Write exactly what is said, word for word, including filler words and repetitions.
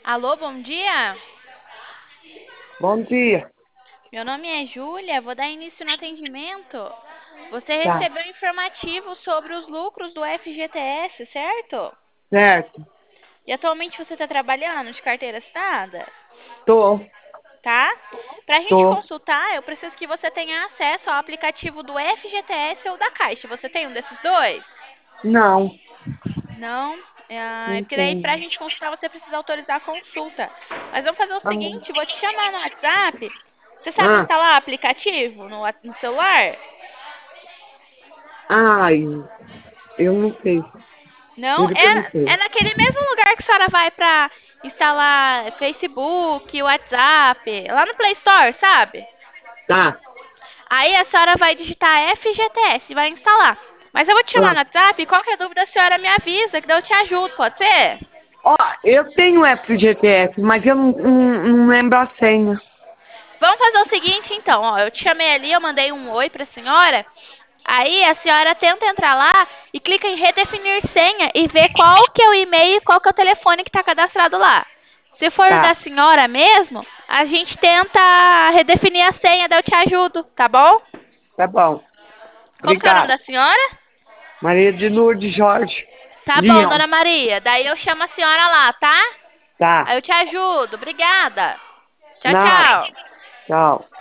Alô, bom dia. Bom dia. Meu nome é Júlia, vou dar início no atendimento. Você Tá, recebeu informativo sobre os lucros do F G T S, certo? certo. E atualmente você está trabalhando de carteira assinada, Tô, tá? Para a gente tô. consultar, eu preciso que você tenha acesso ao aplicativo do F G T S ou da Caixa. Você tem um desses dois? Não, Não? É, não porque daí para a tenho. gente consultar você precisa autorizar a consulta. Mas vamos fazer o Ah, seguinte, vou te chamar no WhatsApp. Você sabe ah, instalar aplicativo no, wa- no celular? ai, eu não sei. Não? Juro que eu não É, é sei. naquele mesmo lugar que a senhora vai para instalar Facebook, WhatsApp, lá no Play Store, sabe? Tá, Aí a senhora vai digitar F G T S e vai instalar. Mas eu vou te chamar ah. no WhatsApp e qualquer dúvida a senhora me avisa, que daí eu te ajudo, pode ser? Ó, eu tenho F G T S, mas eu não, não, não lembro a senha. Vamos fazer o seguinte então, ó, eu te chamei ali, eu mandei um oi para a senhora. Aí a senhora tenta entrar lá e clica em redefinir senha e vê qual que é o e-mail e qual que é o telefone que está cadastrado lá. Se for da Tá, senhora mesmo, a gente tenta redefinir a senha, daí eu te ajudo, tá bom? tá bom. Como que é o nome Obrigado. da senhora? Maria de Lourdes Jorge. Tá bom, Leão. dona Maria. Daí eu chamo a senhora lá, tá? Tá, Aí eu te ajudo. Obrigada. Tchau, nada. tchau. Tchau.